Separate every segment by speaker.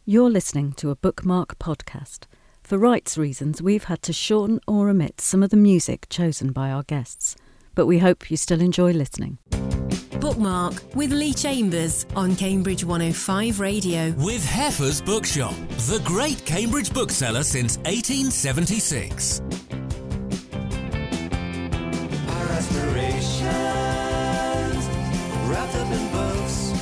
Speaker 1: You're listening to a Bookmark podcast. For rights reasons, we've had to shorten or omit some of the music chosen by our guests, but we hope you still enjoy listening.
Speaker 2: Bookmark with Lee Chambers on Cambridge 105 Radio.
Speaker 3: With Heffer's Bookshop, the great Cambridge bookseller since 1876.
Speaker 4: Our aspirations wrapped up in books.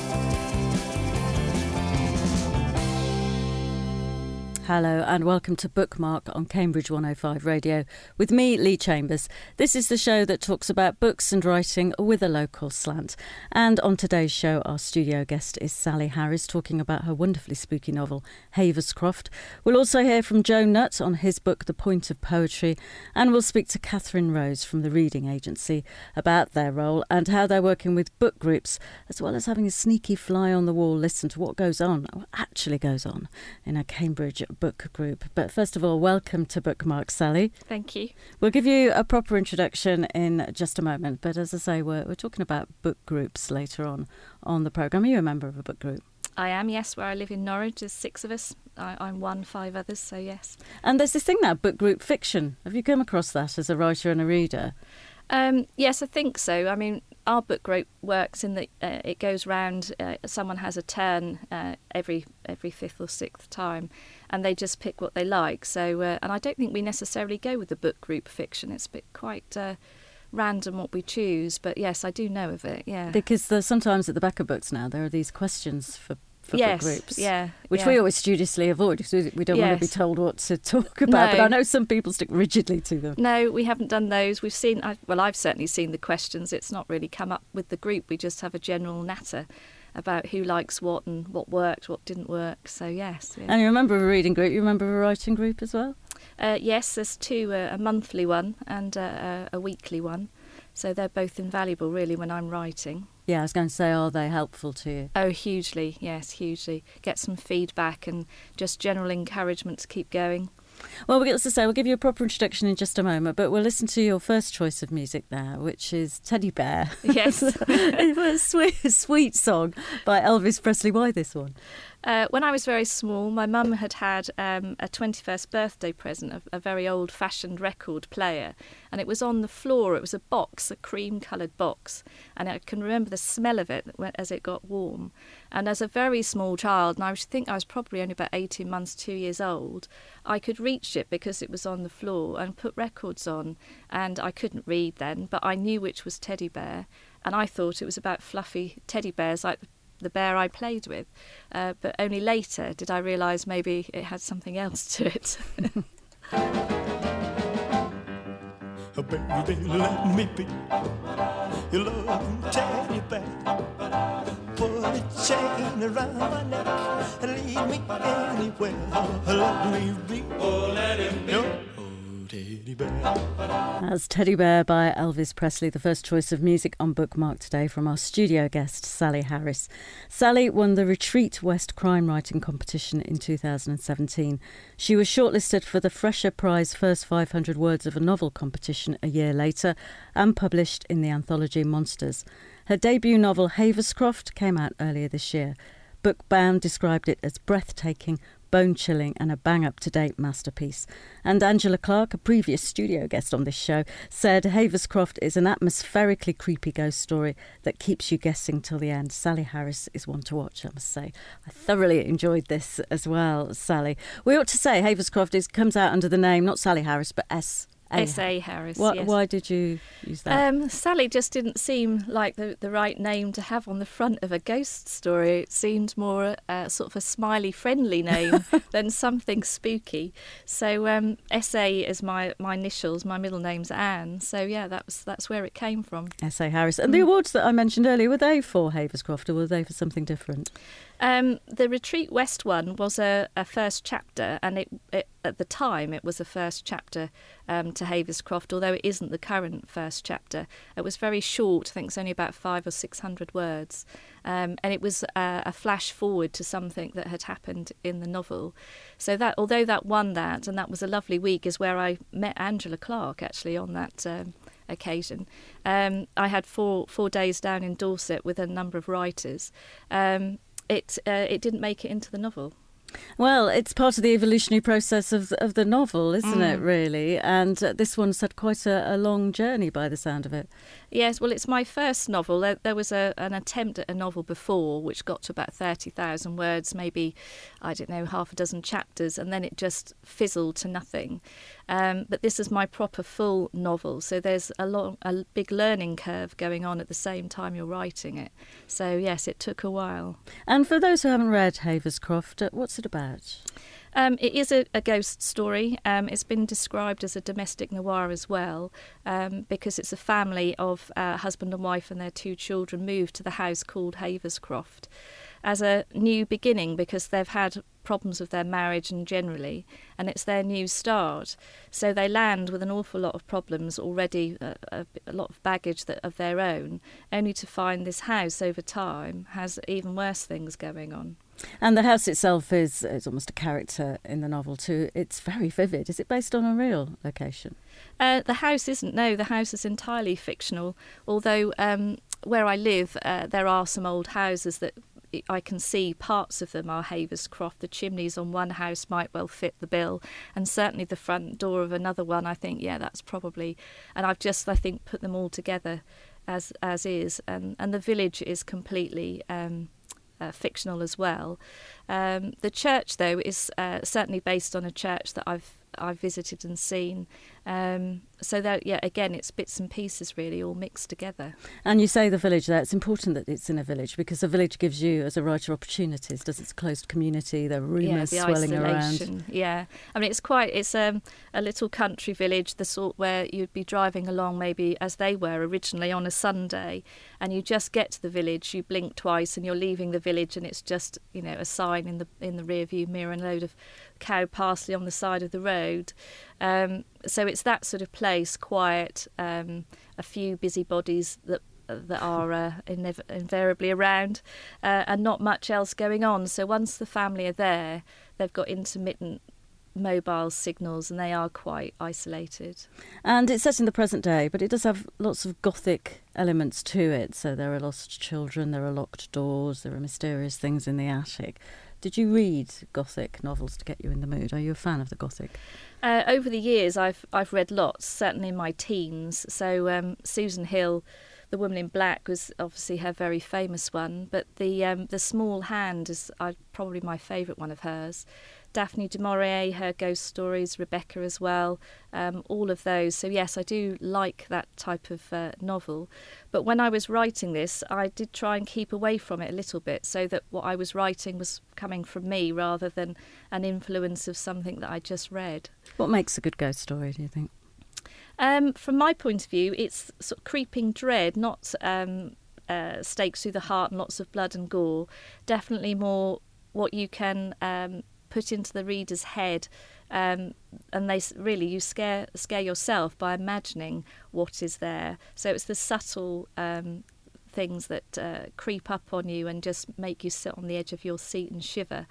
Speaker 1: Hello and welcome to Bookmark on Cambridge 105 Radio with me, Lee Chambers. This is the show that talks about books and writing with a local slant. And on today's show, our studio guest is Sally Harris, talking about her wonderfully spooky novel, Havers-Croft. We'll also hear from Joe Nutt on his book, The Point of Poetry. And we'll speak to Catherine Rose from the Reading Agency about their role and how they're working with book groups, as well as having a sneaky fly-on-the-wall listen to what actually goes on in a Cambridge book group. But first of all, welcome to Bookmark, Sally.
Speaker 5: Thank you.
Speaker 1: We'll give you a proper introduction in just a moment, but as I say, we're talking about book groups later on the programme. Are you a member of a book group?
Speaker 5: I am, yes, where I live in Norwich. There's 6 of us. I'm one, 5 others, so yes.
Speaker 1: And there's this thing now, book group fiction. Have you come across that as a writer and a reader?
Speaker 5: Yes, I think so. I mean, our book group works in that it goes round, someone has a turn every 5th or 6th time, and they just pick what they like. So, and I don't think we necessarily go with the book group fiction. It's quite random what we choose, but yes, I do know of it, yeah.
Speaker 1: Because there's sometimes at the back of books now, there are these questions for book groups, which we always studiously avoid because we don't want to be told what to talk about. No. But I know some people stick rigidly to them.
Speaker 5: No, we haven't done those. We've seen, I've certainly seen the questions. It's not really come up with the group. We just have a general natter about who likes what and what worked, what didn't work. So yes. Yeah.
Speaker 1: And you remember a reading group? You remember a writing group as well?
Speaker 5: Yes, there's 2, a monthly one and a weekly one. So they're both invaluable, really, when I'm writing.
Speaker 1: Yeah, I was going to say, are they helpful to you?
Speaker 5: Oh, hugely, yes, hugely. Get some feedback and just general encouragement to keep going.
Speaker 1: Well, as I say, we'll give you a proper introduction in just a moment, but we'll listen to your first choice of music there, which is Teddy Bear.
Speaker 5: Yes.
Speaker 1: It was a sweet song by Elvis Presley. Why this one?
Speaker 5: When I was very small, my mum had a 21st birthday present of a very old-fashioned record player, and it was on the floor. It was a box, a cream-coloured box, and I can remember the smell of it as it got warm. And as a very small child, and I think I was probably only about 18 months, 2 years old, I could reach it because it was on the floor and put records on, and I couldn't read then, but I knew which was Teddy Bear, and I thought it was about fluffy teddy bears like the bear I played with, but only later did I realise maybe it had something else to it.
Speaker 4: Baby, let me be your loving teddy bear. Put a chain around my neck and lead me anywhere. Let me be, let him be. Teddy Bear.
Speaker 1: That's Teddy Bear by Elvis Presley, the first choice of music on Bookmark today from our studio guest, Sally Harris. Sally won the Retreat West Crime Writing Competition in 2017. She was shortlisted for the Fresher Prize First 500 Words of a Novel competition a year later and published in the anthology Monsters. Her debut novel, Havers-Croft, came out earlier this year. Bookbound described it as breathtaking, bone-chilling and a bang-up-to-date masterpiece. And Angela Clark, a previous studio guest on this show, said Havers-Croft is an atmospherically creepy ghost story that keeps you guessing till the end. Sally Harris is one to watch, I must say. I thoroughly enjoyed this as well, Sally. We ought to say Havers-Croft comes out under the name, not Sally Harris, but
Speaker 5: S.A. Harris, yes.
Speaker 1: Why did you use that?
Speaker 5: Sally just didn't seem like the right name to have on the front of a ghost story. It seemed more sort of a smiley, friendly name than something spooky. So S.A. is my initials. My middle name's Anne. So yeah, that's where it came from.
Speaker 1: S.A. Harris. And the awards that I mentioned earlier, were they for Havers-Croft or were they for something different?
Speaker 5: The Retreat West one was a first chapter, and it at the time it was a first chapter to Havers-Croft, although it isn't the current first chapter. It was very short, I think it's only about 500 or 600 words, and it was a flash forward to something that had happened in the novel. So that, although that won that, and that was a lovely week, is where I met Angela Clark actually on that occasion. I had four days down in Dorset with a number of writers. It didn't make it into the novel.
Speaker 1: Well, it's part of the evolutionary process of the novel, isn't it, really? And this one's had quite a long journey by the sound of it.
Speaker 5: Yes, well, it's my first novel. There was an attempt at a novel before, which got to about 30,000 words, maybe, I don't know, half a dozen chapters, and then it just fizzled to nothing. But this is my proper full novel, so there's a big learning curve going on at the same time you're writing it. So, yes, it took a while.
Speaker 1: And for those who haven't read Haverscroft, what's it about?
Speaker 5: It is a ghost story. It's been described as a domestic noir as well, because it's a family of husband and wife and their 2 children moved to the house called Haverscroft as a new beginning, because they've had problems with their marriage and generally, and it's their new start. So they land with an awful lot of problems already, a lot of baggage of their own, only to find this house over time has even worse things going on.
Speaker 1: And the house itself is almost a character in the novel too. It's very vivid. Is it based on a real location?
Speaker 5: The house isn't, no. The house is entirely fictional, although where I live there are some old houses that I can see parts of them are Haverscroft. The chimneys on one house might well fit the bill, and certainly the front door of another one, I think, yeah, that's probably... And I've just, I think, put them all together as is, and the village is completely... fictional as well. The church, though, is certainly based on a church that I've visited and seen. So that, yeah, again, it's bits and pieces really all mixed together.
Speaker 1: And you say the village there. It's important that it's in a village because the village gives you, as a writer, opportunities. Does it's a closed community? There are rumours swirling around.
Speaker 5: Yeah, I mean, it's a little country village, the sort where you'd be driving along maybe as they were originally on a Sunday, and you just get to the village, you blink twice, and you're leaving the village, and it's just, you know, a sign in the rear view mirror and a load of cow parsley on the side of the road. So it's that sort of place, quiet, a few busybodies that are invariably around, and not much else going on. So once the family are there, they've got intermittent mobile signals and they are quite isolated.
Speaker 1: And it's set in the present day, but it does have lots of Gothic elements to it. So there are lost children, there are locked doors, there are mysterious things in the attic. Did you read Gothic novels to get you in the mood? Are you a fan of the Gothic?
Speaker 5: Over the years, I've read lots, certainly in my teens. So Susan Hill, The Woman in Black, was obviously her very famous one. But the Small Hand is probably my favourite one of hers. Daphne du Maurier, her ghost stories, Rebecca as well, all of those. So yes, I do like that type of novel. But when I was writing this, I did try and keep away from it a little bit so that what I was writing was coming from me rather than an influence of something that I just read.
Speaker 1: What makes a good ghost story, do you think?
Speaker 5: From my point of view, it's sort of creeping dread, not stakes through the heart and lots of blood and gore. Definitely more what you can... put into the reader's head, and you scare yourself by imagining what is there. So it's the subtle things that creep up on you and just make you sit on the edge of your seat and shiver.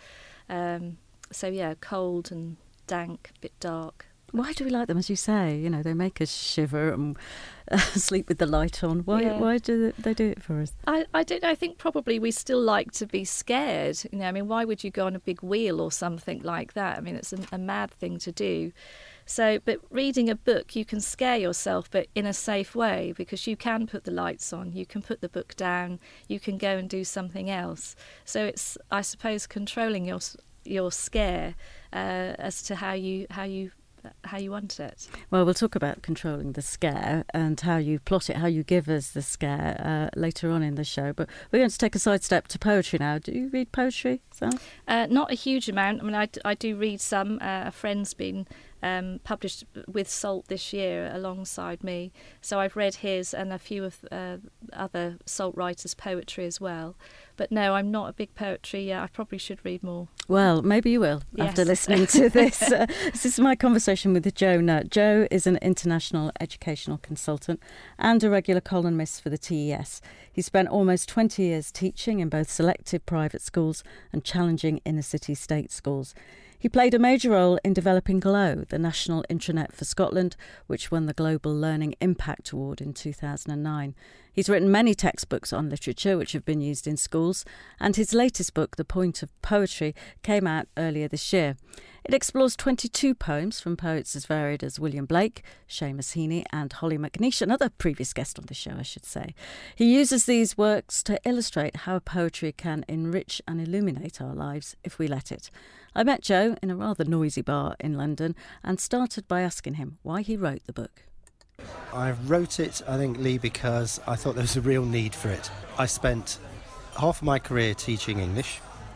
Speaker 5: So yeah, cold and dank, a bit dark.
Speaker 1: Why do we like them? As you say, you know, they make us shiver and sleep with the light on. Why do they do it for us?
Speaker 5: I don't know. I think probably we still like to be scared. You know, I mean, why would you go on a big wheel or something like that? I mean, it's a mad thing to do. So, but reading a book, you can scare yourself, but in a safe way, because you can put the lights on, you can put the book down, you can go and do something else. So it's, I suppose, controlling your scare as to how you want it.
Speaker 1: Well, we'll talk about controlling the scare and how you plot it, how you give us the scare later on in the show. But we're going to take a sidestep to poetry now. Do you read poetry, Sal?
Speaker 5: Not a huge amount. I mean, I do read some. A friend's been published with Salt this year alongside me. So I've read his and a few of other Salt writers' poetry as well. But no, I'm not a big poetry. I probably should read more.
Speaker 1: Well, maybe you will after listening to this. This is my conversation with Jo Nutt. Jo is an international educational consultant and a regular columnist for the TES. He spent almost 20 years teaching in both selective private schools and challenging inner-city state schools. He played a major role in developing Glow, the national intranet for Scotland, which won the Global Learning Impact Award in 2009. He's written many textbooks on literature which have been used in schools, and his latest book, The Point of Poetry, came out earlier this year. It explores 22 poems from poets as varied as William Blake, Seamus Heaney and Holly McNeish, another previous guest on the show, I should say. He uses these works to illustrate how poetry can enrich and illuminate our lives if we let it. I met Joe in a rather noisy bar in London and started by asking him why he wrote the book.
Speaker 6: I wrote it, I think, Lee, because I thought there was a real need for it. I spent half of my career teaching English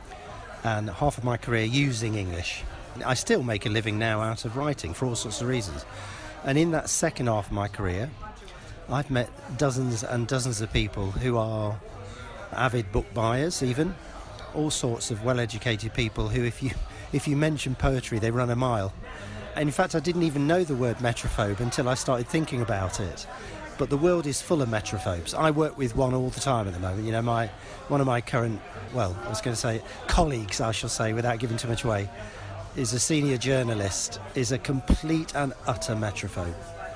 Speaker 6: and half of my career using English. I still make a living now out of writing for all sorts of reasons. And in that second half of my career, I've met dozens and dozens of people who are avid book buyers even, all sorts of well-educated people who, if you mention poetry, they run a mile. And in fact, I didn't even know the word metrophobe until I started thinking about it. But the world is full of metrophobes. I work with one all the time at the moment. You know, one of my current, well, I was going to say colleagues, I shall say, without giving too much away, is a senior journalist, is a complete and utter metrophobe.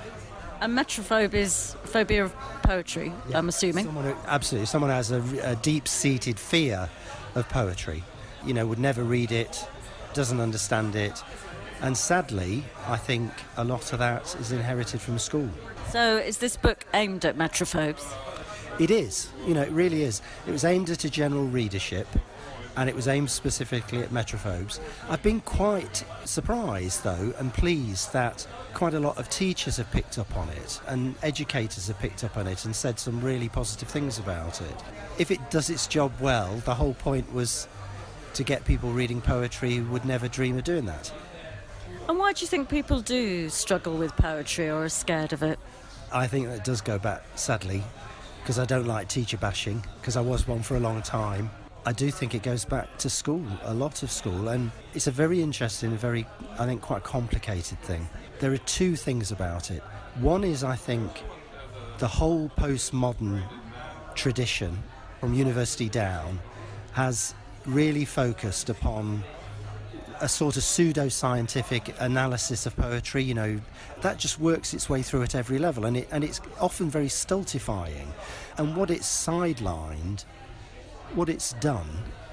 Speaker 1: A metrophobe is phobia of poetry, yeah, I'm assuming.
Speaker 6: Absolutely. Someone has a deep-seated fear of poetry. You know, would never read it, doesn't understand it. And sadly, I think a lot of that is inherited from school.
Speaker 1: So is this book aimed at metrophobes?
Speaker 6: It is. You know, it really is. It was aimed at a general readership, and it was aimed specifically at metrophobes. I've been quite surprised, though, and pleased that quite a lot of teachers have picked up on it, and educators have picked up on it and said some really positive things about it. If it does its job well, the whole point was to get people reading poetry who would never dream of doing that.
Speaker 1: And why do you think people do struggle with poetry or are scared of it?
Speaker 6: I think that does go back, sadly, because I don't like teacher bashing, because I was one for a long time. I do think it goes back to school, a lot of school, and it's a very interesting, very, I think, quite complicated thing. There are two things about it. One is, I think, the whole postmodern tradition from university down has really focused upon a sort of pseudo-scientific analysis of poetry. You know, that just works its way through at every level, and it's often very stultifying. And what it's sidelined, what it's done,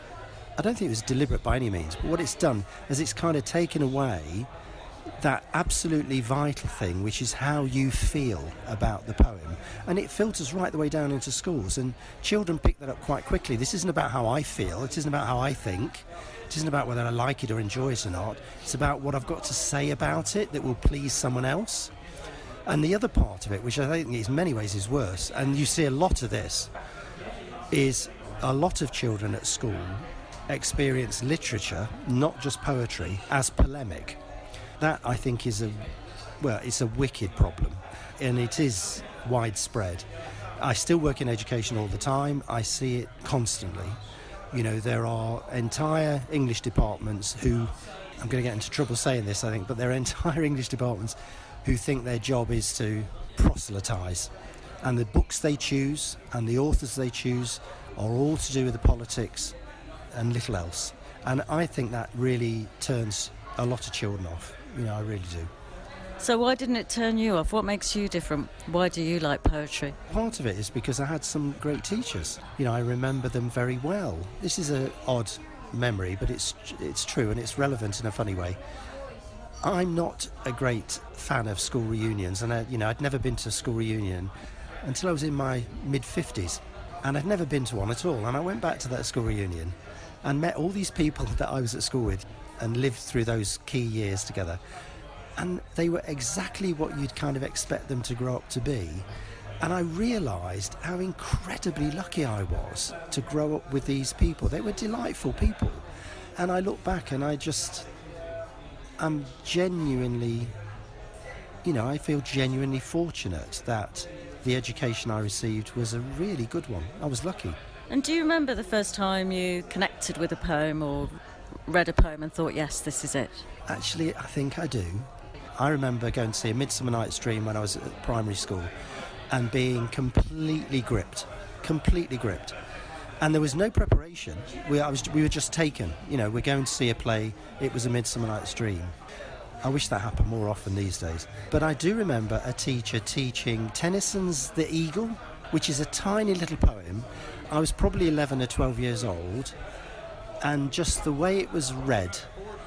Speaker 6: I don't think it was deliberate by any means, but what it's done is it's kind of taken away that absolutely vital thing, which is how you feel about the poem, and it filters right the way down into schools, and children pick that up quite quickly. This isn't about how I feel, it isn't about how I think, it isn't about whether I like it or enjoy it or not, it's about what I've got to say about it that will please someone else. And the other part of it, which I think in many ways is worse, and you see a lot of this, is a lot of children at school experience literature, not just poetry, as polemic. That, I think, is it's a wicked problem, and it is widespread. I still work in education all the time. I see it constantly. You know, there are entire English departments who, I'm going to get into trouble saying this, I think, but there are entire English departments who think their job is to proselytise. And the books they choose and the authors they choose are all to do with the politics and little else. And I think that really turns a lot of children off. You know, I really do.
Speaker 1: So why didn't it turn you off? What makes you different? Why do you like poetry?
Speaker 6: Part of it is because I had some great teachers. You know, I remember them very well. This is an odd memory, but it's true, and it's relevant in a funny way. I'm not a great fan of school reunions, and I'd never been to a school reunion until I was in my mid-50s, and I'd never been to one at all. And I went back to that school reunion and met all these people that I was at school with and lived through those key years together. And they were exactly what you'd kind of expect them to grow up to be. And I realised how incredibly lucky I was to grow up with these people. They were delightful people. And I look back and I'm genuinely, I feel genuinely fortunate that the education I received was a really good one. I was lucky.
Speaker 1: And do you remember the first time you connected with a poem or read a poem and thought, yes, this is it?
Speaker 6: Actually, I think I do. I remember going to see A Midsummer Night's Dream when I was at primary school and being completely gripped. And there was no preparation. We were just taken. You know, we're going to see a play. It was A Midsummer Night's Dream. I wish that happened more often these days. But I do remember a teacher teaching Tennyson's The Eagle, which is a tiny little poem. I was probably 11 or 12 years old, and just the way it was read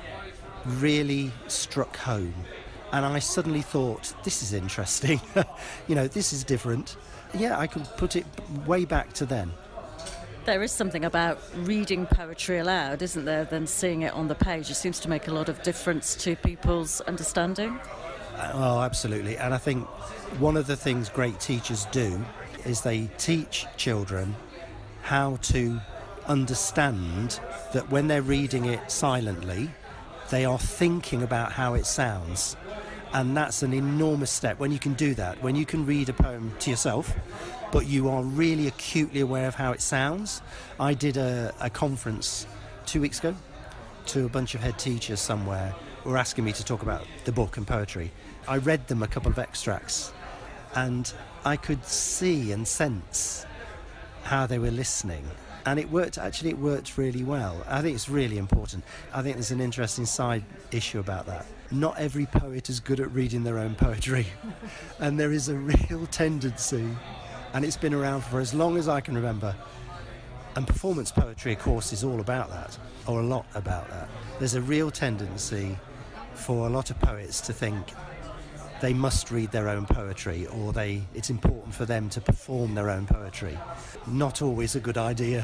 Speaker 6: really struck home. And I suddenly thought, this is interesting. You know, this is different. Yeah, I could put it way back to then.
Speaker 1: There is something about reading poetry aloud, isn't there, than seeing it on the page? It seems to make a lot of difference to people's understanding.
Speaker 6: Oh, absolutely. And I think one of the things great teachers do is they teach children how to understand that when they're reading it silently, they are thinking about how it sounds. And that's an enormous step. When you can do that, when you can read a poem to yourself, but you are really acutely aware of how it sounds. I did a conference 2 weeks ago to a bunch of head teachers somewhere who were asking me to talk about the book and poetry. I read them a couple of extracts, and I could see and sense how they were listening. And it worked really well. I think it's really important. I think there's an interesting side issue about that. Not every poet is good at reading their own poetry. And there is a real tendency, and it's been around for as long as I can remember. And performance poetry, of course, is all about that, or a lot about that. There's a real tendency for a lot of poets to think they must read their own poetry, or it's important for them to perform their own poetry. Not always a good idea.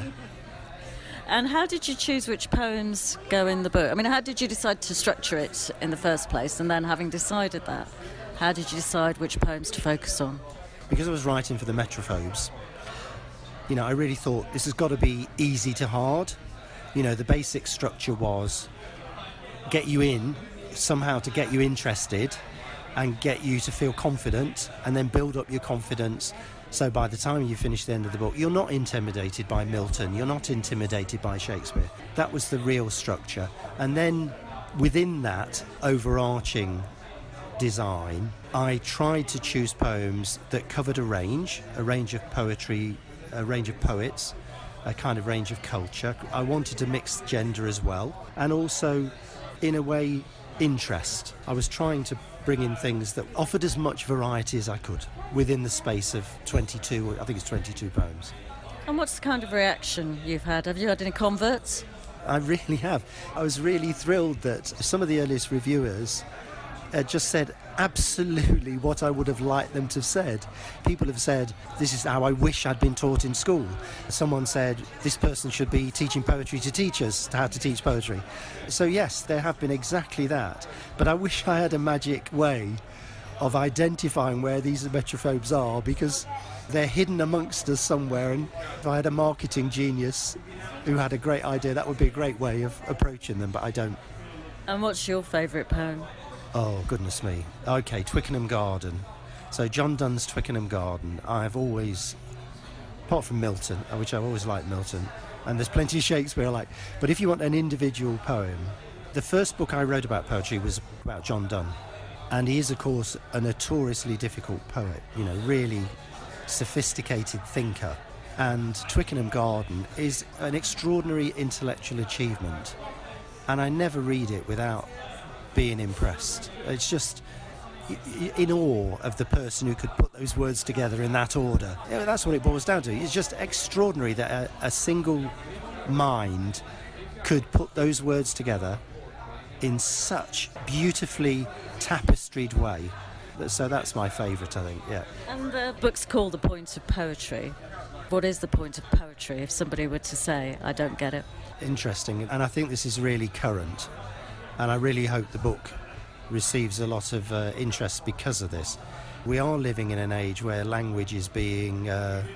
Speaker 1: And how did you choose which poems go in the book? I mean, how did you decide to structure it in the first place? And then having decided that, how did you decide which poems to focus on?
Speaker 6: Because I was writing for the Metrophobes, you know, I really thought this has got to be easy to hard. You know, the basic structure was get you in, somehow to get you interested and get you to feel confident, and then build up your confidence. So by the time you finish the end of the book, you're not intimidated by Milton, you're not intimidated by Shakespeare. That was the real structure. And then within that overarching design, I tried to choose poems that covered a range of poetry, a range of poets, a kind of range of culture. I wanted to mix gender as well, and also, in a way, interest. I was trying to bring in things that offered as much variety as I could within the space of 22 poems.
Speaker 1: And what's the kind of reaction you've had? Have you had any converts?
Speaker 6: I really have. I was really thrilled that some of the earliest reviewers just said absolutely what I would have liked them to have said. People have said, this is how I wish I'd been taught in school. Someone said, this person should be teaching poetry to teachers, how to teach poetry. So yes, there have been exactly that. But I wish I had a magic way of identifying where these Metrophobes are, because they're hidden amongst us somewhere, and if I had a marketing genius who had a great idea, that would be a great way of approaching them, but I don't.
Speaker 1: And what's your favourite poem?
Speaker 6: Oh, goodness me. OK, Twickenham Garden. So John Donne's Twickenham Garden, I've always, apart from Milton, which I've always liked Milton, and there's plenty of Shakespeare I like, but if you want an individual poem, the first book I wrote about poetry was about John Donne. And he is, of course, a notoriously difficult poet, you know, really sophisticated thinker. And Twickenham Garden is an extraordinary intellectual achievement. And I never read it without being impressed. It's just in awe of the person who could put those words together in that order. You know, that's what it boils down to. It's just extraordinary that a single mind could put those words together in such beautifully tapestried way. So that's my favourite, I think, yeah.
Speaker 1: And the book's called The Point of Poetry. What is the point of poetry, if somebody were to say, I don't get it?
Speaker 6: Interesting, and I think this is really current, and I really hope the book receives a lot of interest because of this. We are living in an age where language is being,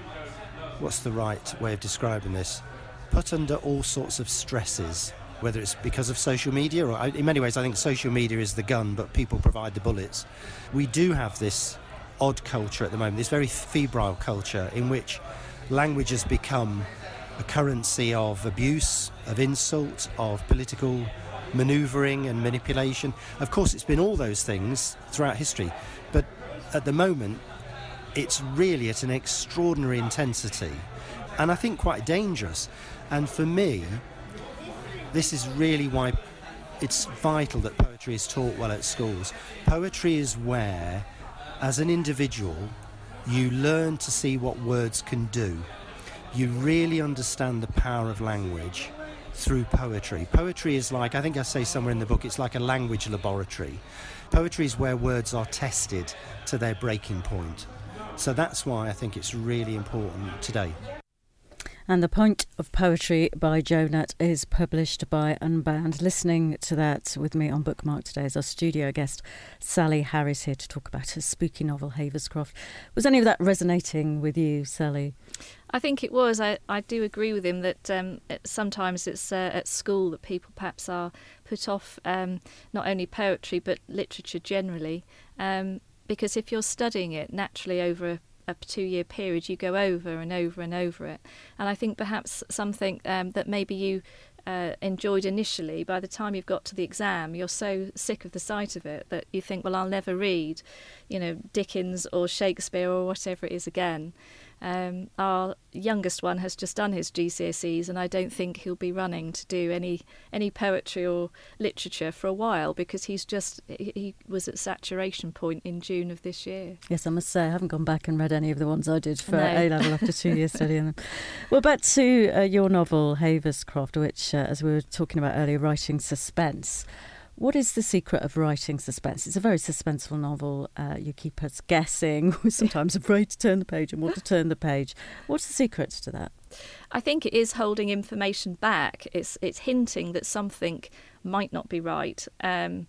Speaker 6: what's the right way of describing this, put under all sorts of stresses, whether it's because of social media, or in many ways I think social media is the gun, but people provide the bullets. We do have this odd culture at the moment, this very febrile culture in which language has become a currency of abuse, of insult, of political manoeuvring and manipulation. Of course, it's been all those things throughout history, but at the moment, it's really at an extraordinary intensity. and I think quite dangerous. And for me, this is really why it's vital that poetry is taught well at schools. Poetry is where, as an individual, you learn to see what words can do. You really understand the power of language through poetry. Poetry is like, I think I say somewhere in the book, it's like a language laboratory. Poetry is where words are tested to their breaking point. So that's why I think it's really important today.
Speaker 1: And The Point of Poetry by Joe Nutt is published by Unbound. Listening to that with me on Bookmark today is our studio guest, Sally Harris, here to talk about her spooky novel, Haverscroft. Was any of that resonating with you, Sally?
Speaker 5: I think it was. I do agree with him that sometimes it's at school that people perhaps are put off not only poetry but literature generally, because if you're studying it naturally over a 2-year period, you go over and over and over it. And I think perhaps something that maybe you enjoyed initially, by the time you've got to the exam, you're so sick of the sight of it that you think, well, I'll never read, Dickens or Shakespeare or whatever it is again. Our youngest one has just done his GCSEs, and I don't think he'll be running to do any poetry or literature for a while, because he was at saturation point in June of this year.
Speaker 1: Yes, I must say I haven't gone back and read any of the ones I did for A-level after 2 years studying them. Well, back to your novel Haverscroft, which, as we were talking about earlier, writing suspense. What is the secret of writing suspense? It's a very suspenseful novel. You keep us guessing. We're sometimes afraid to turn the page and want to turn the page. What's the secret to that?
Speaker 5: I think it is holding information back. It's hinting that something might not be right. And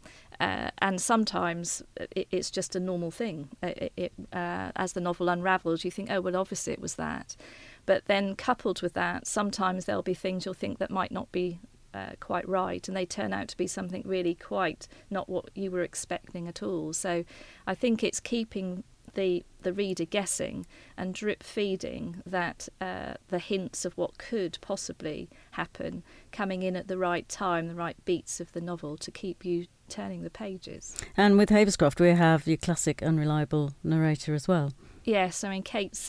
Speaker 5: sometimes it's just a normal thing. As the novel unravels, you think, oh, well, obviously it was that. But then coupled with that, sometimes there'll be things you'll think that might not be quite right, and they turn out to be something really quite not what you were expecting at all. So I think it's keeping the reader guessing and drip feeding that the hints of what could possibly happen coming in at the right time, the right beats of the novel to keep you turning the pages. And
Speaker 1: with Haverscroft we have your classic unreliable narrator as well.
Speaker 5: Yes, I mean Kate's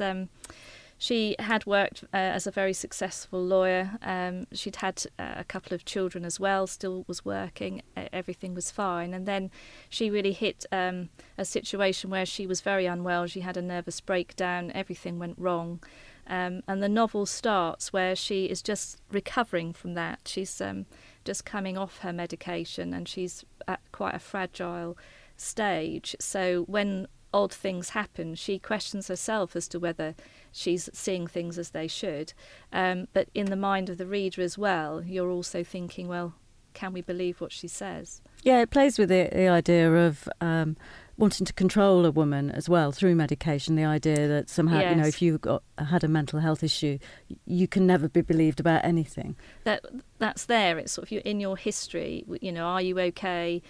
Speaker 5: she had worked as a very successful lawyer. She'd had a couple of children as well, still was working, everything was fine. And then she really hit a situation where she was very unwell. She had a nervous breakdown, everything went wrong. And the novel starts where she is just recovering from that. She's just coming off her medication, and she's at quite a fragile stage. So when odd things happen, she questions herself as to whether she's seeing things as they should. But in the mind of the reader as well, you're also thinking, well, can we believe what she says?
Speaker 1: Yeah, it plays with the idea of wanting to control a woman as well through medication, the idea that somehow,
Speaker 5: yes,
Speaker 1: if you've had a mental health issue, you can never be believed about anything.
Speaker 5: That's there. It's sort of in your history, are you okay,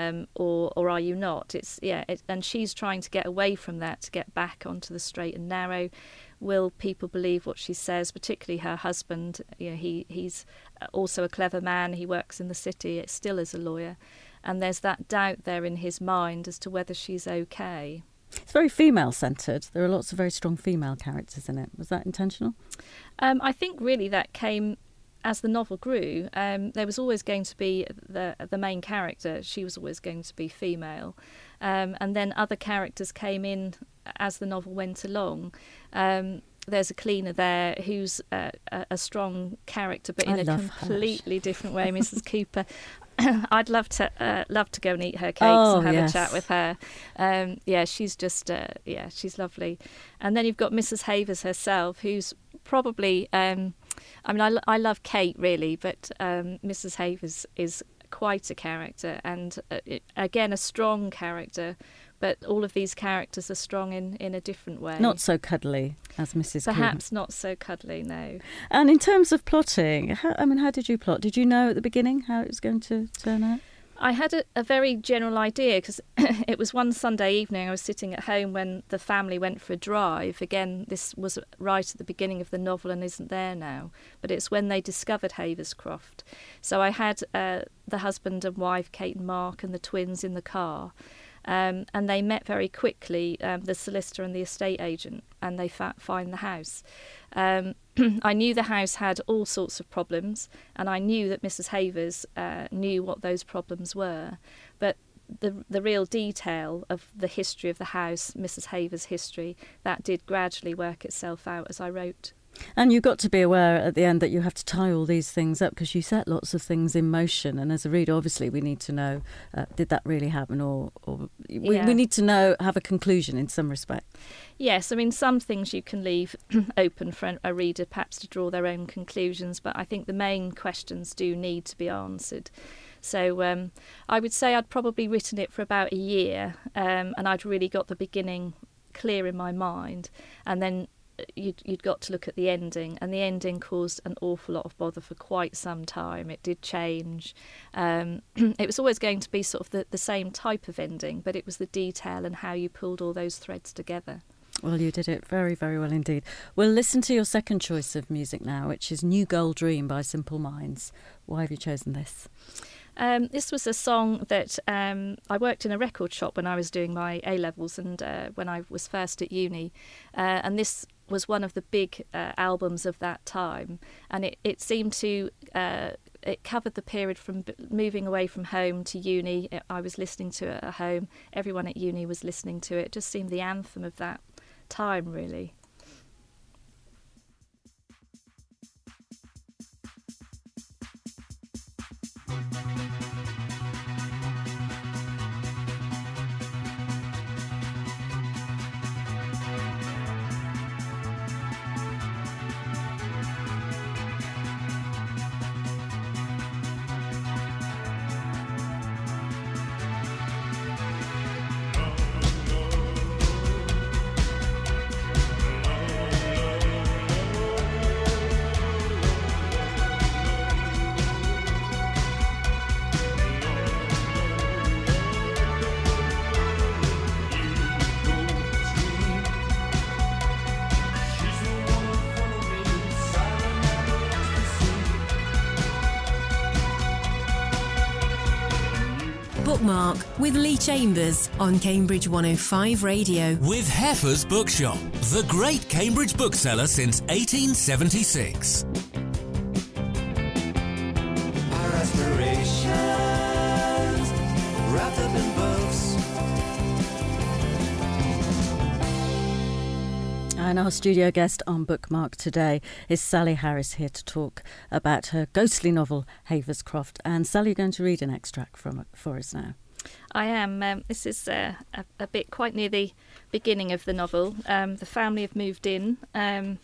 Speaker 5: or are you not? And she's trying to get away from that, to get back onto the straight and narrow. Will people believe what she says, particularly her husband? He's also a clever man. He works in the city, still as a lawyer. And there's that doubt there in his mind as to whether she's okay.
Speaker 1: It's very female-centred. There are lots of very strong female characters in it. Was that intentional?
Speaker 5: I think really that came as the novel grew. There was always going to be the main character. She was always going to be female. And then other characters came in as the novel went along. There's a cleaner there who's a strong character, but in a completely different way, Mrs. Cooper. I'd love to go and eat her cakes and have a chat with her. She's just she's lovely. And then you've got Mrs. Havers herself, who's probably I love Kate really, but Mrs. Havers is quite a character, and again a strong character. But all of these characters are strong in a different way.
Speaker 1: Not so cuddly as Mrs.
Speaker 5: Perhaps
Speaker 1: Cooper.
Speaker 5: Not so cuddly, no.
Speaker 1: And in terms of plotting, how did you plot? Did you know at the beginning how it was going to turn out?
Speaker 5: I had a very general idea, because it was one Sunday evening. I was sitting at home when the family went for a drive. Again, this was right at the beginning of the novel and isn't there now. But it's when they discovered Haverscroft. So I had the husband and wife, Kate and Mark, and the twins in the car. And they met very quickly, the solicitor and the estate agent, and they find the house. I knew the house had all sorts of problems, and I knew that Mrs. Havers knew what those problems were. But the real detail of the history of the house, Mrs. Havers' history, that did gradually work itself out as I wrote.
Speaker 1: And you got to be aware at the end that you have to tie all these things up, because you set lots of things in motion. And as a reader, obviously, we need to know, did that really happen? Or we need to know, have a conclusion in some respect.
Speaker 5: Yes, I mean, some things you can leave open for a reader perhaps to draw their own conclusions. But I think the main questions do need to be answered. So I would say I'd probably written it for about a year, and I'd really got the beginning clear in my mind. And then you'd got to look at the ending, and the ending caused an awful lot of bother for quite some time. It did change. It was always going to be sort of the same type of ending, but it was the detail and how you pulled all those threads together.
Speaker 1: Well, you did it very, very well indeed. We'll listen to your second choice of music now, which is New Gold Dream by Simple Minds. Why have you chosen this?
Speaker 5: This was a song that I worked in a record shop when I was doing my A-levels and when I was first at uni. And this was one of the big albums of that time. And it seemed to... it covered the period from moving away from home to uni. I was listening to it at home. Everyone at uni was listening to it. It just seemed the anthem of that time, really.
Speaker 2: Bookmark with Lee Chambers on Cambridge 105 Radio.
Speaker 3: With Heffer's Bookshop, the great Cambridge bookseller since 1876.
Speaker 4: Our aspirations wrapped up in books.
Speaker 1: And our studio guest on Bookmark today is Sally Harris, here to talk about her ghostly novel, Havers Croft. And Sally, you're going to read an extract from it for us now.
Speaker 5: I am. This is a bit quite near the beginning of the novel. The family have moved in, and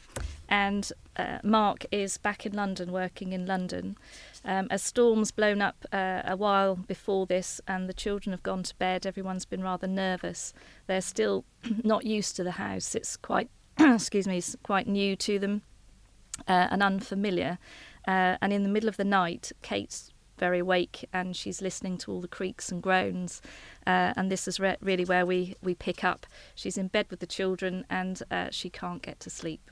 Speaker 5: Mark is back in London, working in London. A storm's blown up a while before this, and the children have gone to bed. Everyone's been rather nervous. They're still not used to the house. It's quite it's quite new to them and unfamiliar. And in the middle of the night, Kate's very awake and she's listening to all the creaks and groans. And this is really where we pick up. She's in bed with the children and she can't get to sleep.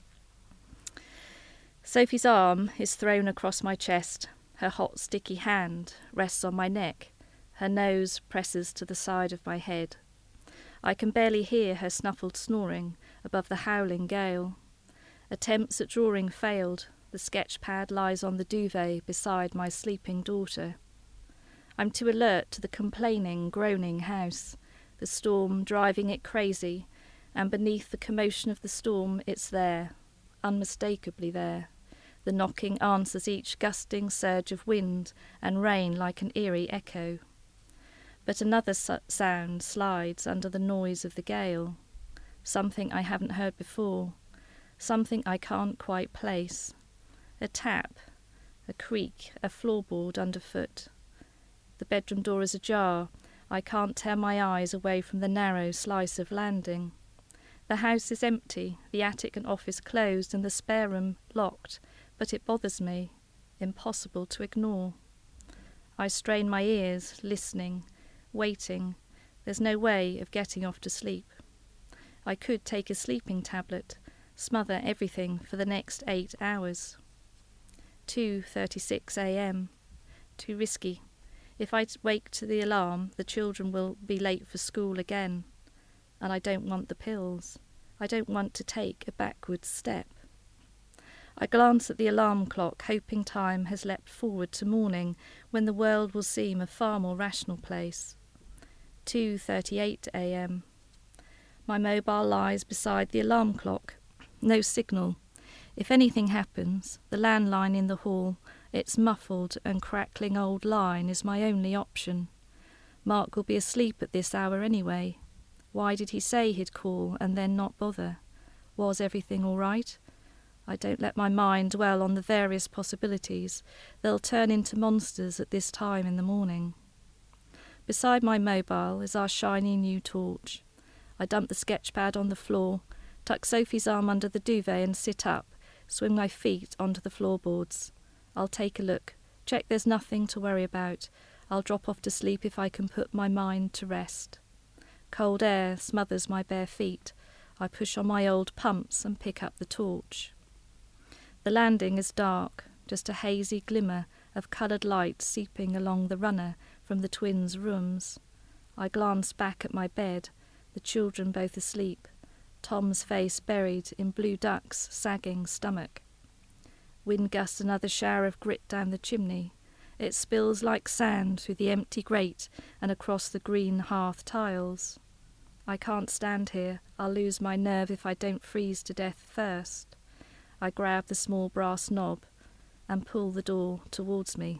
Speaker 5: Sophie's arm is thrown across my chest. Her hot, sticky hand rests on my neck. Her nose presses to the side of my head. I can barely hear her snuffled snoring above the howling gale. Attempts at drawing failed. The sketch pad lies on the duvet beside my sleeping daughter. I'm too alert to the complaining, groaning house, the storm driving it crazy, and beneath the commotion of the storm it's there, unmistakably there. The knocking answers each gusting surge of wind and rain like an eerie echo. But another sound slides under the noise of the gale. Something I haven't heard before. Something I can't quite place. A tap, a creak, a floorboard underfoot. The bedroom door is ajar. I can't tear my eyes away from the narrow slice of landing. The house is empty, the attic and office closed, and the spare room locked, but it bothers me. Impossible to ignore. I strain my ears, listening, waiting. There's no way of getting off to sleep. I could take a sleeping tablet, smother everything for the next 8 hours. 2:36 a.m. Too risky. If I wake to the alarm, the children will be late for school again. And I don't want the pills. I don't want to take a backward step. I glance at the alarm clock, hoping time has leapt forward to morning, when the world will seem a far more rational place. 2:38 a.m. My mobile lies beside the alarm clock. No signal. If anything happens, the landline in the hall, its muffled and crackling old line, is my only option. Mark will be asleep at this hour anyway. Why did he say he'd call and then not bother? Was everything all right? I don't let my mind dwell on the various possibilities. They'll turn into monsters at this time in the morning. Beside my mobile is our shiny new torch. I dump the sketchpad on the floor, tuck Sophie's arm under the duvet and sit up, swing my feet onto the floorboards. I'll take a look, check there's nothing to worry about. I'll drop off to sleep if I can put my mind to rest. Cold air smothers my bare feet. I push on my old pumps and pick up the torch. The landing is dark, just a hazy glimmer of coloured light seeping along the runner from the twins' rooms. I glance back at my bed, the children both asleep, Tom's face buried in Blue Duck's sagging stomach. Wind gusts another shower of grit down the chimney. It spills like sand through the empty grate and across the green hearth tiles. I can't stand here. I'll lose my nerve if I don't freeze to death first. I grab the small brass knob and pull the door towards me.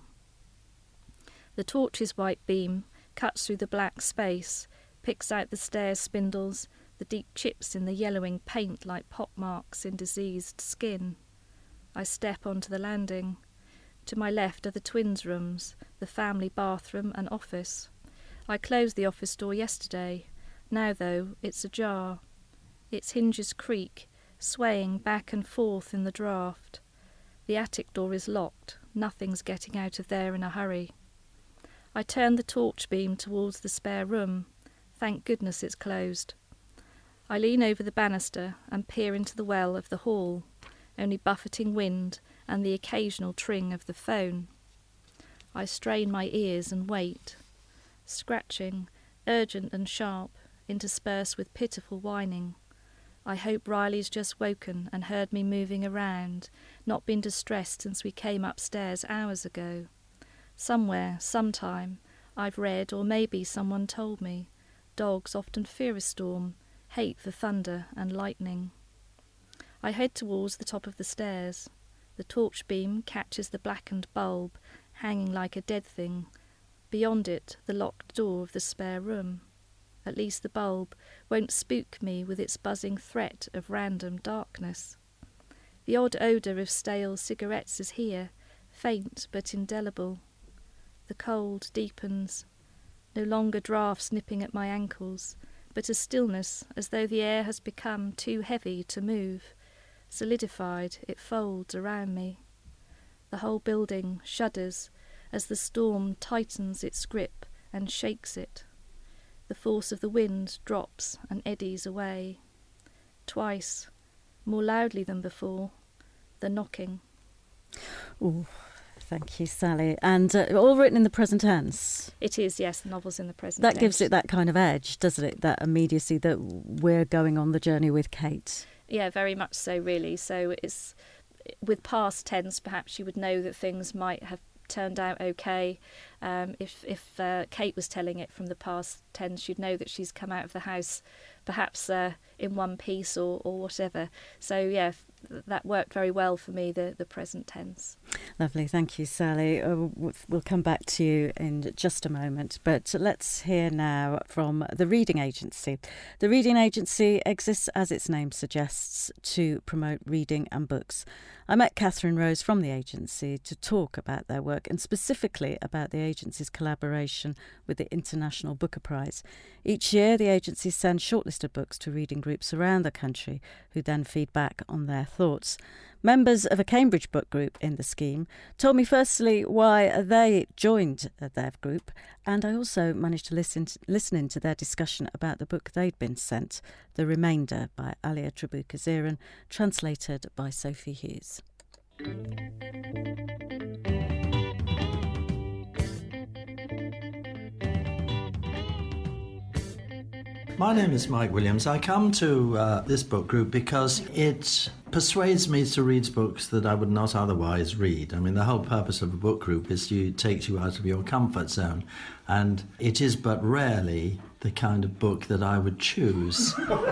Speaker 5: The torch's white beam cuts through the black space, picks out the stairs spindles, the deep chips in the yellowing paint like pockmarks in diseased skin. I step onto the landing. To my left are the twins' rooms, the family bathroom and office. I closed the office door yesterday. Now, though, it's ajar. Its hinges creak, swaying back and forth in the draught. The attic door is locked. Nothing's getting out of there in a hurry. I turn the torch beam towards the spare room. Thank goodness it's closed. I lean over the banister and peer into the well of the hall, only buffeting wind and the occasional tring of the phone. I strain my ears and wait. Scratching, urgent and sharp, interspersed with pitiful whining. I hope Riley's just woken and heard me moving around, not been distressed since we came upstairs hours ago. Somewhere, sometime, I've read, or maybe someone told me, dogs often fear a storm, hate the thunder and lightning. I head towards the top of the stairs. The torch beam catches the blackened bulb, hanging like a dead thing. Beyond it, the locked door of the spare room. At least the bulb won't spook me with its buzzing threat of random darkness. The odd odour of stale cigarettes is here, faint but indelible. The cold deepens. No longer draughts nipping at my ankles, but a stillness as though the air has become too heavy to move. Solidified, it folds around me. The whole building shudders as the storm tightens its grip and shakes it. The force of the wind drops and eddies away. Twice, more loudly than before, the knocking.
Speaker 1: Oh, thank you, Sally. And all written in the present tense?
Speaker 5: It is, yes, the novel's in the present
Speaker 1: tense.
Speaker 5: That
Speaker 1: gives it that kind of edge, doesn't it? That immediacy that we're going on the journey with Kate.
Speaker 5: Yeah, very much so, really. So it's with past tense, perhaps you would know that things might have turned out okay. If Kate was telling it from the past tense, you'd know that she's come out of the house perhaps in one piece or whatever. So yeah, that worked very well for me, the present tense.
Speaker 1: Lovely, thank you, Sally. We'll come back to you in just a moment, but let's hear now from the Reading Agency. The Reading Agency exists, as its name suggests, to promote reading and books. I met Catherine Rose from the agency to talk about their work and specifically about the agency's collaboration with the International Booker Prize. Each year, the agency sends shortlisted books to reading groups around the country who then feed back on their thoughts. Members of a Cambridge book group in the scheme told me firstly why they joined their group, and I also managed to listen into their discussion about the book they'd been sent, The Remainder by Alia Trabuka-Ziran, translated by Sophie Hughes.
Speaker 7: My name is Mike Williams. I come to this book group because it persuades me to read books that I would not otherwise read. I mean, the whole purpose of a book group is to take you out of your comfort zone, and it is but rarely the kind of book that I would choose.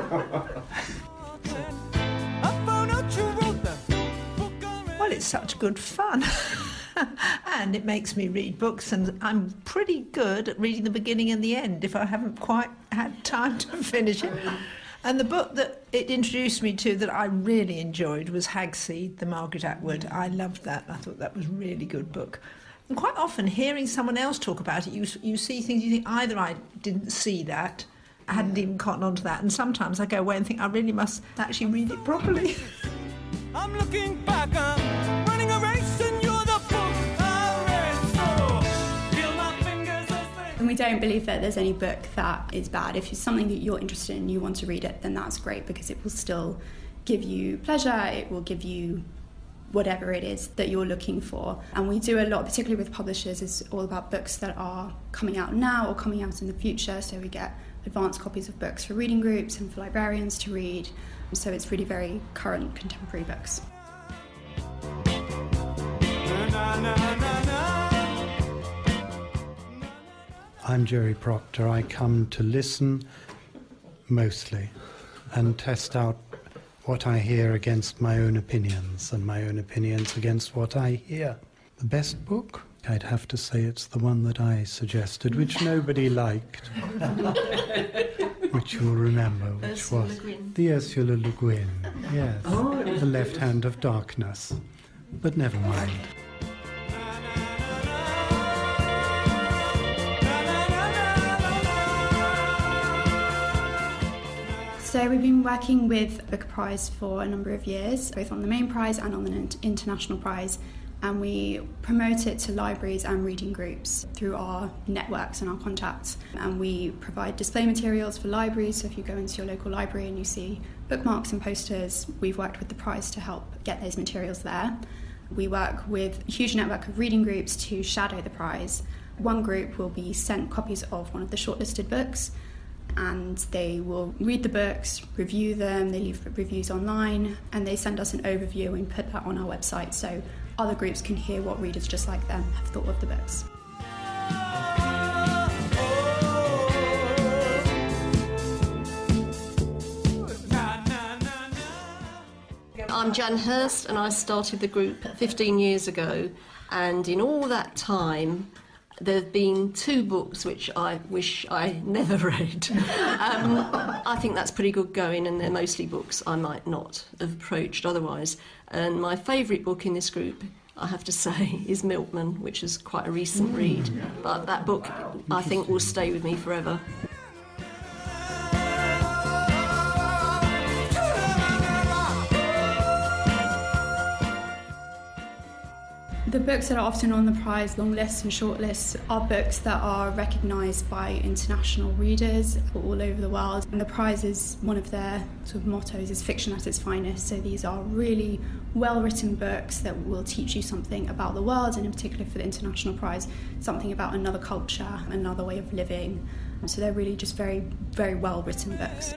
Speaker 8: Well, it's such good fun. And it makes me read books, and I'm pretty good at reading the beginning and the end if I haven't quite had time to finish it. And the book that it introduced me to that I really enjoyed was Hagseed, the Margaret Atwood. I loved that. I thought that was a really good book. And quite often, hearing someone else talk about it, you see things, you think, either I didn't see that, I hadn't even cottoned onto that, and sometimes I go away and think I really must actually read it properly.
Speaker 4: I'm looking back, I'm running a race, and you're the book I read. So feel my fingers as they...
Speaker 9: And we don't believe that there's any book that is bad. If it's something that you're interested in, you want to read it, then that's great, because it will still give you pleasure, it will give you whatever it is that you're looking for. And we do a lot, particularly with publishers, is all about books that are coming out now or coming out in the future. So we get advanced copies of books for reading groups and for librarians to read. So it's really very current, contemporary books.
Speaker 10: I'm Jerry Proctor. I come to listen mostly and test out what I hear against my own opinions and my own opinions against what I hear. The best book? I'd have to say it's the one that I suggested, which nobody liked, which you'll remember, which was the Ursula Le Guin, yes, The Left Hand of Darkness, but never mind.
Speaker 9: So we've been working with Booker Prize for a number of years, both on the main prize and on the international prize, and we promote it to libraries and reading groups through our networks and our contacts. And we provide display materials for libraries, so if you go into your local library and you see bookmarks and posters, we've worked with the prize to help get those materials there. We work with a huge network of reading groups to shadow the prize. One group will be sent copies of one of the shortlisted books, and they will read the books, review them, they leave reviews online, and they send us an overview and put that on our website so other groups can hear what readers just like them have thought of the books.
Speaker 11: I'm Jan Hurst, and I started the group 15 years ago, and in all that time there have been 2 books which I wish I never read. I think that's pretty good going, and they're mostly books I might not have approached otherwise. And my favourite book in this group, I have to say, is Milkman, which is quite a recent read. But that book, I think, will stay with me forever.
Speaker 9: The books that are often on the prize long lists and short lists are books that are recognised by international readers all over the world. And the prize is one of their sort of mottos is fiction at its finest. So these are really well-written books that will teach you something about the world, and in particular for the international prize, something about another culture, another way of living. And so they're really just very, very well-written books.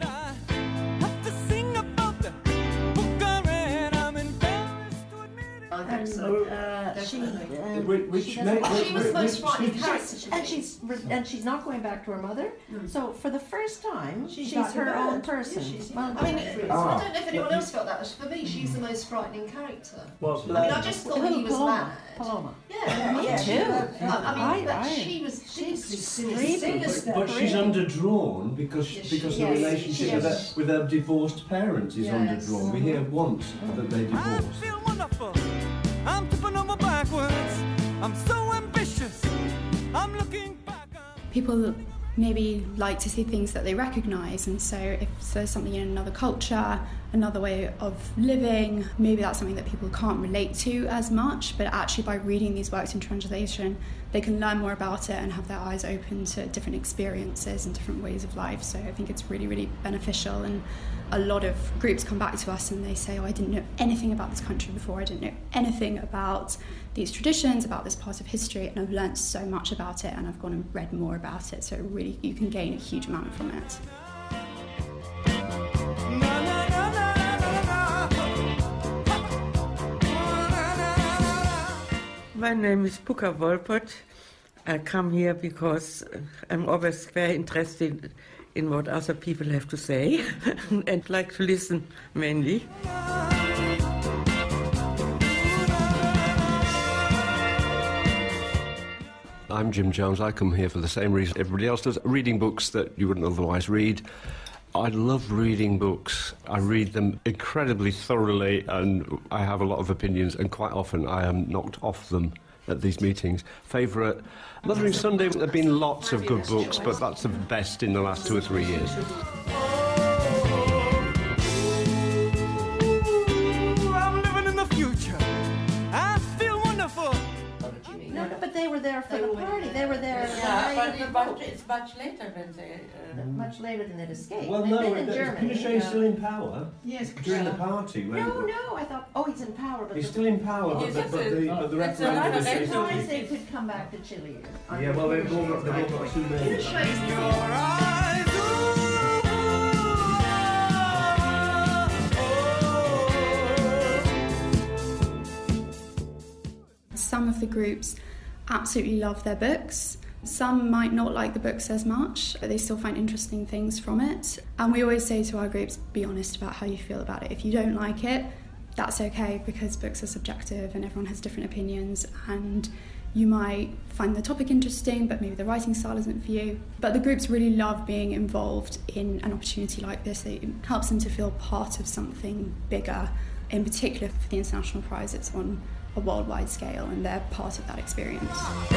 Speaker 12: She was the most frightening character, and she's not going back to her mother. So for the first time, she's her own person. I don't know if anyone else felt that. For me, she's the most frightening character. I just thought he was mad. Paloma. Yeah, me too. She's sinister.
Speaker 13: But she's underdrawn because the relationship with her divorced parents is underdrawn. We hear once that they divorced.
Speaker 4: I'm tipping over backwards. I'm so ambitious. I'm looking back.
Speaker 9: People maybe like to see things that they recognise, and so if there's something in another culture, another way of living, maybe that's something that people can't relate to as much, but actually by reading these works in translation, they can learn more about it and have their eyes open to different experiences and different ways of life. So I think it's really, really beneficial. And a lot of groups come back to us and they say, oh, I didn't know anything about this country before, I didn't know anything about these traditions, about this part of history, and I've learnt so much about it, and I've gone and read more about it. So really, you can gain a huge amount from it.
Speaker 14: My name is Puka Wolpert. I come here because I'm always very interested in what other people have to say and like to listen mainly.
Speaker 13: I'm Jim Jones. I come here for the same reason everybody else does, reading books that you wouldn't otherwise read. I love reading books. I read them incredibly thoroughly and I have a lot of opinions, and quite often I am knocked off them at these meetings. Favourite? Mothering Sunday, there have been lots of good books, but that's the best in the last 2 or 3 years.
Speaker 4: I'm living in the future. I feel wonderful.
Speaker 12: No, but they were there for the party. They were there.
Speaker 15: But it's much later than they...
Speaker 12: much later than they'd escaped.
Speaker 13: Well,
Speaker 12: They've
Speaker 13: no,
Speaker 12: been in Germany.
Speaker 13: Pinochet is still in power.
Speaker 12: Yes.
Speaker 13: During the party.
Speaker 12: No, I thought, he's in power. But
Speaker 13: he's still in power, but the referendum is
Speaker 12: as long as they could come back to Chile.
Speaker 13: Yeah, well, they've all got too many.
Speaker 9: Some of the groups absolutely love their books. Some might not like the books as much, but they still find interesting things from it. And we always say to our groups, be honest about how you feel about it. If you don't like it, that's okay, because books are subjective and everyone has different opinions, and you might find the topic interesting, but maybe the writing style isn't for you. But the groups really love being involved in an opportunity like this. It helps them to feel part of something bigger. In particular for the International Prize, it's on a worldwide scale and they're part of that experience.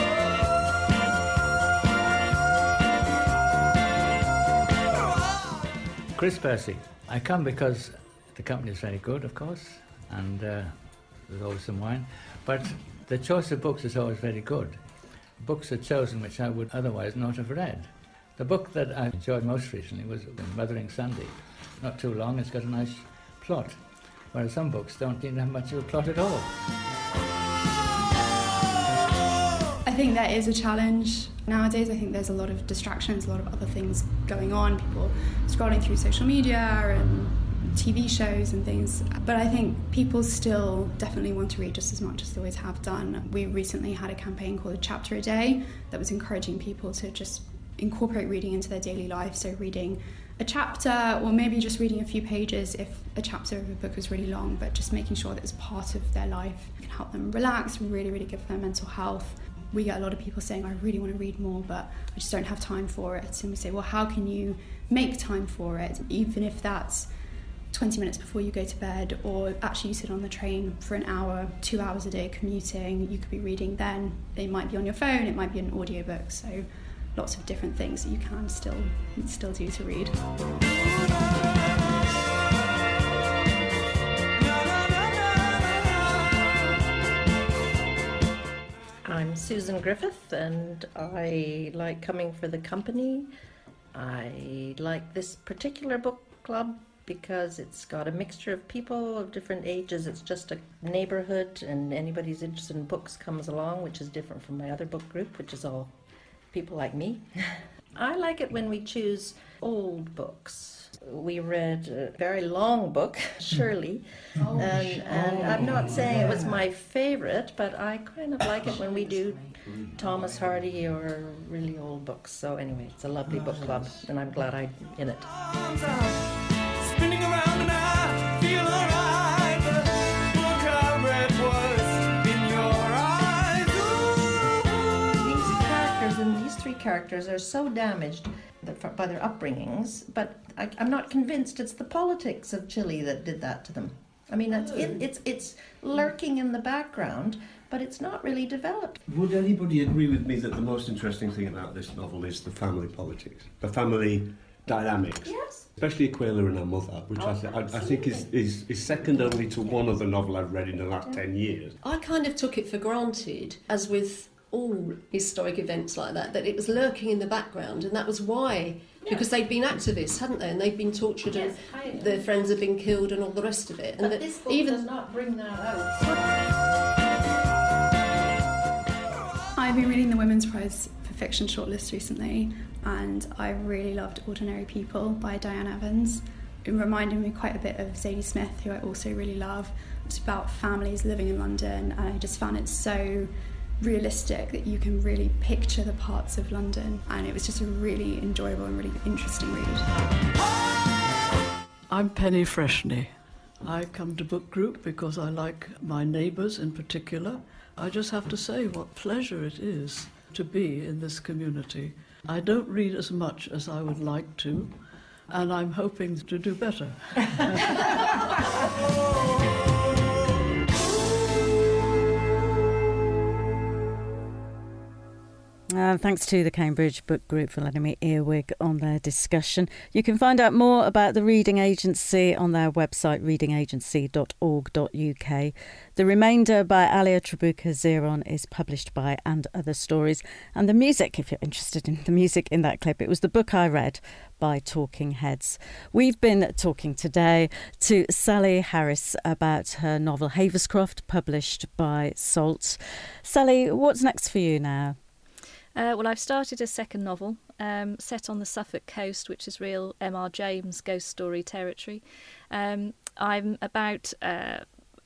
Speaker 16: Chris Percy. I come because the company is very good, of course, and there's always some wine, but the choice of books is always very good. Books are chosen which I would otherwise not have read. The book that I enjoyed most recently was Mothering Sunday. Not too long, it's got a nice plot, whereas some books don't even have much of a plot at all.
Speaker 9: I think that is a challenge. Nowadays, I think there's a lot of distractions, a lot of other things going on, people scrolling through social media and TV shows and things. But I think people still definitely want to read just as much as they always have done. We recently had a campaign called A Chapter a Day that was encouraging people to just incorporate reading into their daily life. So reading a chapter, or maybe just reading a few pages if a chapter of a book is really long, but just making sure that it's part of their life. It can help them relax, really, really good for their mental health. We get a lot of people saying, I really want to read more, but I just don't have time for it. And we say, well, how can you make time for it? Even if that's 20 minutes before you go to bed, or actually you sit on the train for an hour, 2 hours a day commuting, you could be reading then. It might be on your phone, it might be an audiobook. So lots of different things that you can still do to read.
Speaker 12: I'm Susan Griffith, and I like coming for the company. I like this particular book club because it's got a mixture of people of different ages. It's just a neighbourhood, and anybody who's interested in books comes along, which is different from my other book group, which is all people like me. I like it when we choose old books. We read a very long book, Shirley, and I'm not saying it was my favourite, but I kind of like it when we do Thomas Hardy or really old books. So anyway, it's a lovely book club, and I'm glad I'm in it.
Speaker 4: Spinning around and I feel alright. The book I read was in your eyes.
Speaker 12: These characters and these three characters are so damaged by their upbringings, but I'm not convinced it's the politics of Chile that did that to them. I mean, it's lurking in the background, but it's not really developed.
Speaker 13: Would anybody agree with me that the most interesting thing about this novel is the family politics, the family dynamics?
Speaker 12: Yes.
Speaker 13: Especially Aquila and her mother, which I think is second only to one other novel I've read in the last 10 years.
Speaker 11: I kind of took it for granted, as with all historic events like that it was lurking in the background, and that was why, because they'd been activists, hadn't they, and they'd been tortured, and their friends had been killed and all the rest of it.
Speaker 12: But this book does not bring that out.
Speaker 9: I've been reading the Women's Prize for Fiction shortlist recently, and I really loved Ordinary People by Diane Evans. It reminded me quite a bit of Zadie Smith, who I also really love. It's about families living in London, and I just found it so realistic, that you can really picture the parts of London, and it was just a really enjoyable and really interesting read.
Speaker 17: I'm Penny Freshney. I come to Book Group because I like my neighbours in particular. I just have to say what pleasure it is to be in this community. I don't read as much as I would like to, and I'm hoping to do better.
Speaker 1: Thanks to the Cambridge Book Group for letting me earwig on their discussion. You can find out more about the Reading Agency on their website, readingagency.org.uk. The remainder by Alia Trabuka-Zeron is published by And Other Stories. And the music, if you're interested in the music in that clip, it was The Book I Read by Talking Heads. We've been talking today to Sally Harris about her novel Haverscroft, published by Salt. Sally, what's next for you now?
Speaker 5: Well, I've started a second novel set on the Suffolk coast, which is real M.R. James ghost story territory. I'm about a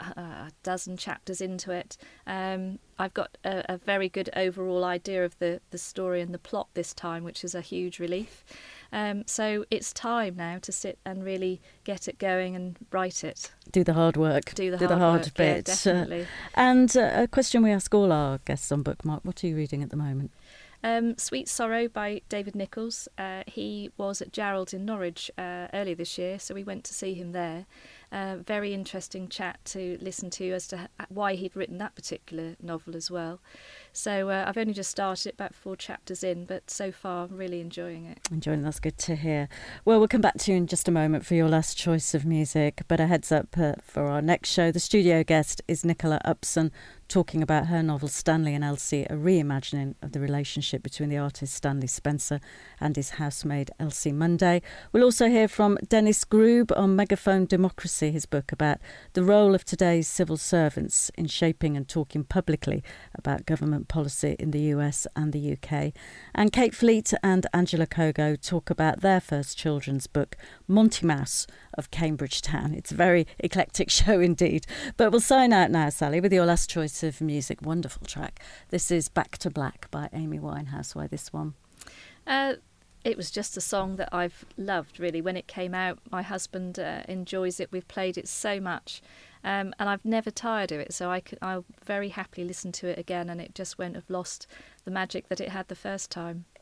Speaker 5: dozen chapters into it. I've got a very good overall idea of the story and the plot this time, which is a huge relief. So it's time now to sit and really get it going and write it.
Speaker 1: Do the hard work.
Speaker 5: Do the hard
Speaker 1: bit.
Speaker 5: Yeah, definitely.
Speaker 1: And a question we ask all our guests on Bookmark, what are you reading at the moment?
Speaker 5: Sweet Sorrow by David Nicholls. He was at Gerald in Norwich earlier this year, so we went to see him there. Very interesting chat to listen to as to why he'd written that particular novel as well. So I've only just started, about 4 chapters in, but so far really enjoying it.
Speaker 1: That's good to hear. Well, we'll come back to you in just a moment for your last choice of music, but a heads up for our next show. The studio guest is Nicola Upson, talking about her novel Stanley and Elsie, a reimagining of the relationship between the artist Stanley Spencer and his housemaid Elsie Munday. We'll also hear from Dennis Grube on Megaphone Democracy, his book about the role of today's civil servants in shaping and talking publicly about government policy in the US and the UK. And Kate Fleet and Angela Kogo talk about their first children's book, Monty Mouse of Cambridge Town. It's a very eclectic show indeed. But we'll sign out now, Sally, with your last choice of music. Wonderful track. This is Back to Black by Amy Winehouse. Why this one?
Speaker 5: It was just a song that I've loved, really. When it came out, my husband enjoys it. We've played it so much, and I've never tired of it. So I'll very happily listen to it again, and it just won't have lost the magic that it had the first time.